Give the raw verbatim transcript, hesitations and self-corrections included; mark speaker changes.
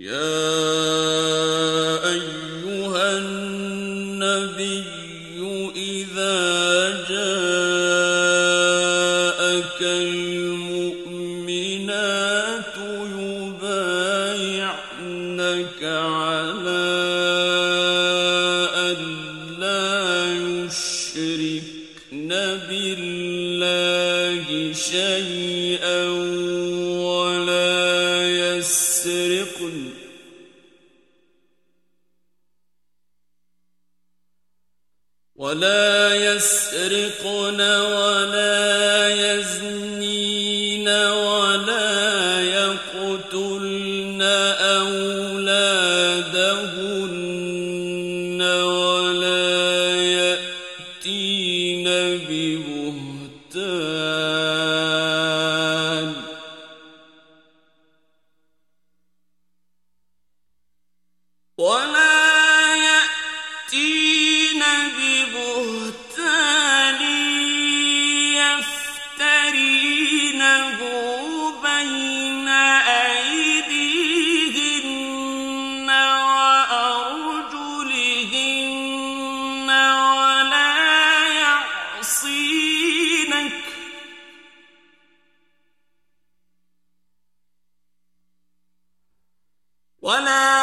Speaker 1: يا أيها النبي إذا جاءك المؤمنات يبايعنك على أن لا يشركن بالله شيئا ولا يسرقن ولا يسرقن ولا يزنين ولا يقتلن أولادهن ولا يأتين ببهتان ولا يأتين ببهتان يفترينه بين أيديهن وأرجلهن ولا يعصينك ولا